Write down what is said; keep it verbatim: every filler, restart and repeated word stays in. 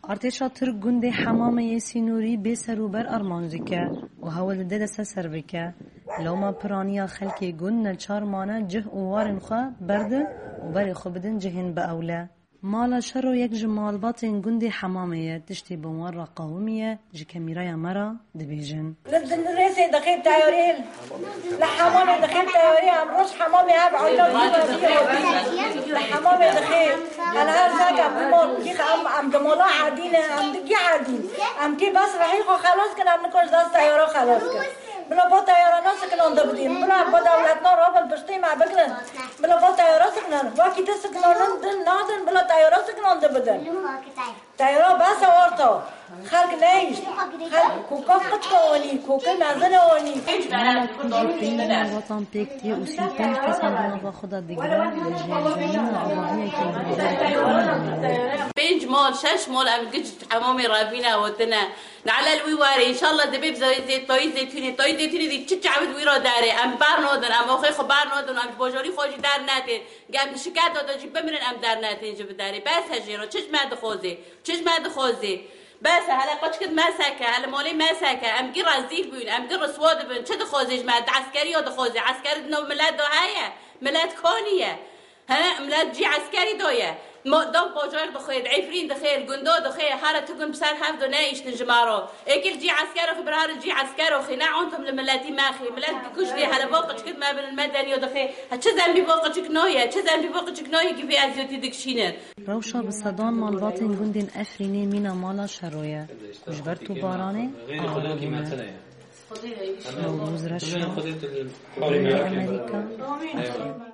ارتشا ترک گنده حمام یسینوری به سروبر ارمانزیکه و هول ده دست سر بکه لوما پرانیا خلکی گند نچار مانه جه اوارن خواه برده و بری خو بدن جهن با اوله مالا شر و یک جمال باطن گنده حمامه تشتی بوار را قومیه جه کمیرای مرا دبیجن لبدن ريسي دخيل تايوريل لحمامي دخيل تايوري ام روش حمامي هاب عيلة لحمامي دخيل انا هرزاك ام دمول كيخ ام ام دمولا عادين ام دقي عادين ام كي بس رحيقو خلاص كنا ام نكوش داس تايورو خلاص كنا بلا با تايورا ناسك نون دبدين بلا با دولتنا رابل بشتي مع بكلن بلا با تايورا سكنن واكي تسكنن نندن نادن بلا تايورا سكنن دبدن تايورا بس اورتو خلق نيش خلق كوكا قطوني كوكا نازلوني مالا كوزيتين وطن بيكتي وسيتين تصادنا بخدا دقران لجنزانين اللهية كي بينج مال شش مال ام قجت حمامي رابينا وتنا نعلى الويواري ان شاء الله دبيب زي زيت طوي زيتوني طوي زيتوني دي تشعبد ويرا داري ام بار نودن ام اخي خبار نودن ام بوجوري خوجي دار ناتين قام شكات دو جيب من ام دار ناتين جيب داري بس هجيرو تشج ما دخوزي تشج ما دخوزي بس هلا قش كد ما ساكا هلا مولي ما ساكا ام قرا زيل بين ام قرا سواد بين شد خوزي جماعه عسكري ود خوزي عسكري دنو ميلاد هاي ميلاد كونيه ها ميلاد جي عسكري دويه ما دام باجر دخيل عفرين دخيل جندو دخيل حاره تكون بسر حفظ نايش نجمارو اكل جي عسكري خبرها جي عسكري وخناع انتم لملاتي ماخي ملات كوش دي هلا باقش كد ما بين المدني ودخيل هتش ذنبي باقش كنويه تش ذنبي باقش كنويه كيف ازيوتي دكشينر روشا بالصدان مال باطن جندن افريني مينا مالا شرويه جبرتو باراني نوروز رشا امريكا